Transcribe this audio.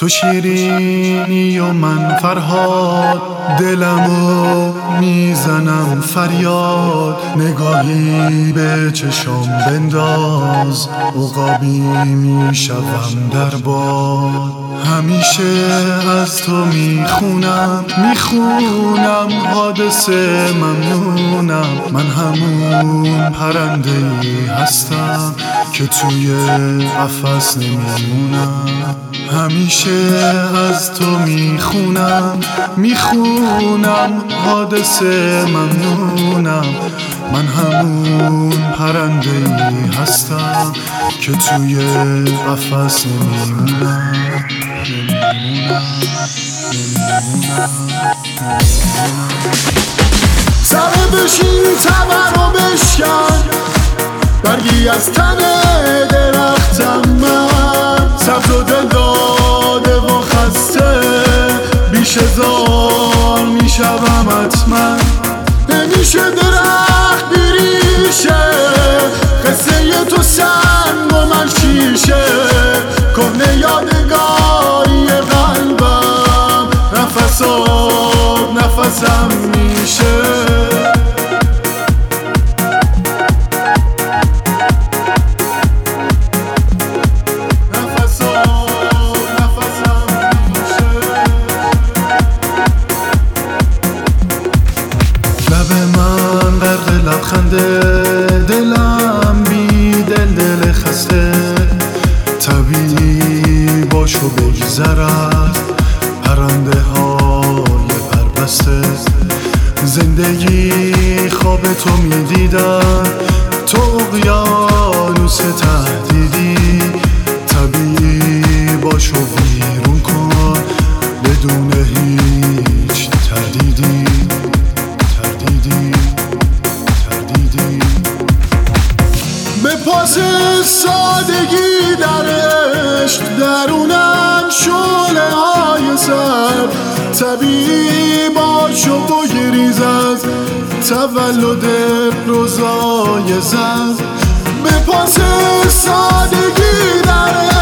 تو شیرینی و من فرهاد، دلمو میزنم فریاد. نگاهی به چشم بنداز، عقابی میشوم در باد. همیشه از تو میخونم حادثه ممنونم. من همون پرنده‌ای هستم که توی قفس نمیمونم. همیشه از تو میخونم حادثه ممنونم. من همون پرنده‌ای هستم که توی قفس نمیمونم. سره بشین تبر و بشکن، برگی از تن درختم من. سبز و دل داده و خسته، بیش هزار میشوم حتما. نمیشه درخت بیریشه، قصه تو سنگ و من شیشه. کهنه یادگاری قلبم، نفسم میشه. لبخنده دلم بی دل خسته، طبیعی باشو بگذرد پرنده های پربسته. زندگی خواب تو میدیدن، تو اقیانوس تهدیدی. طبیعی باشو ویرون کن بدون هیچ تردیدی. به پاس سادگی در عشق، درونم شعله های سر. طبیعی باش و بگریز از تولد روزای زن. به پاس سادگی در